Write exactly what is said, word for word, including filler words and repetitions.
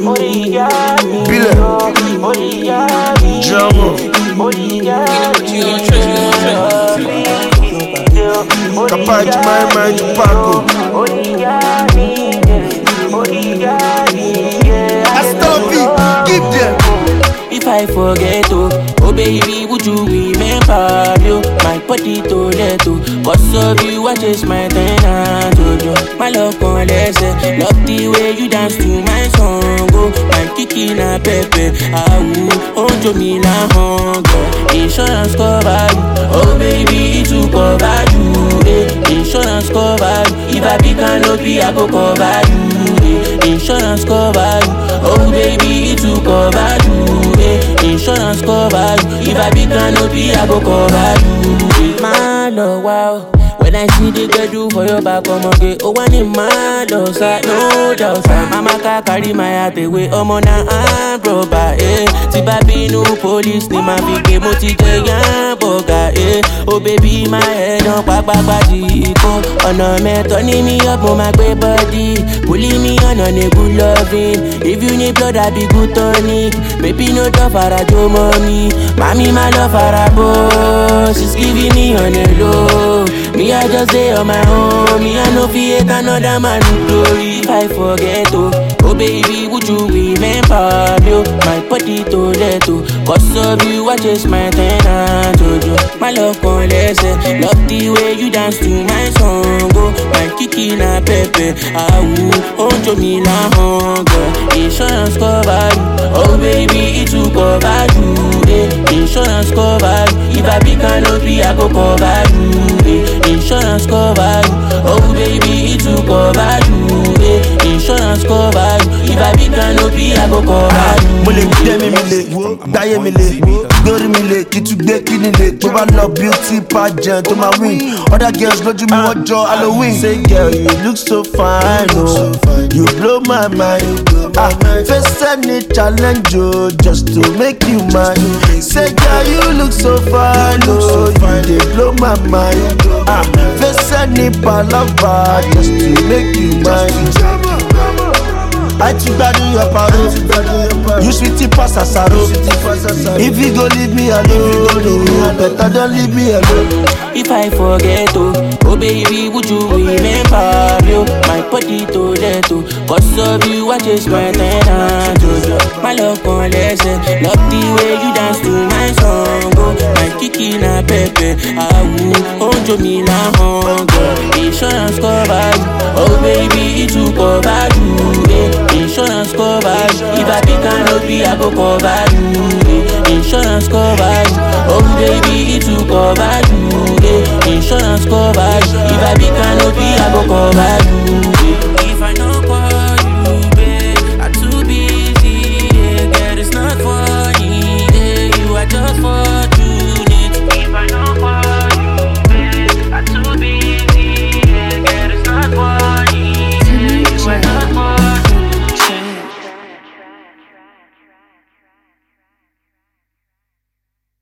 Bile. Jamo. Capaz de mais, mais de pago. Stop it, give them. If I forget to, oh baby, would you remember you? My body to let to, cause of you, I chase my tenant to you. My love on lesson, love the way you dance to my song. Oh, my kiki na pepe, ah ooh, oh to me la hunger. Insurance cover you, oh baby, it will cover you. Eh. Insurance cover you, if I be canopy, I go cover you. Eh. Insurance cover you, oh baby, it will cover you. Insurance cover you. If I be canopy, I go cover you. My love, wow. When I see the girl do for your back, come okay. Oh, one in my love side, no doubt. Mama can carry my heart away. Oh, mona I'm proper, eh. Tiba be no police, ni ma fi ke moti je yan boga, eh. Oh, baby, my head on back, back, back, go. Oh, no, man, turning me up, on my great body. Pulling me on on a good loving. If you need blood, I be good tonic. Baby, no doubt for a Joe money. Mommy, my love for a boss. She's giving me on a low. Me, I just stay on my own. Me, I no fear another man glory. If I forget to, oh baby, would you remember me? My body to let to, cause of you, I chase my tenant to you. My love on lesson, love the way you dance to my song. Oh, my kiki na pepe, ah ooh, oh to me la hunger. Insurance cover you, oh baby, it will cover you. Eh. Insurance cover you, if I be canopy, I go cover you. Eh. Insurance cover you, oh baby, it will cover you. Eh. Insurance cover you, if I be canopy, I go cover you. Mo lè gbé mi mi lè, dáyé mi lè, gbórí mi lè, kí tún gbé kíni lè. Tó bá lọ beauty pageant, tó máa win. Other girls lójú mi wọ́n jọ Halloween. Say girl, you look so fine, oh, you blow my mind. Ah, face any challenge, oh, just to make you mine. Say girl, you look so fine, oh, you dey blow my mind. Ah, face any palava, just to make you mine. I took that in your paro. You sweetie pass asaro. If you go leave me alone, better don't leave me alone. If I forget to, oh baby, would you remember you? My body to let to, cause of you, I chase my tenant to you. My love on lesson, love the way you dance to my song. Oh, my kiki na pepe, ah ooh, oh to me la hunger. Insurance cover you, oh baby, it will cover you. Eh. Insurance cover you, if I be canopy, I go cover you. Eh. Insurance cover you, oh baby, it will cover you. Eh. Insurance cover you, if I be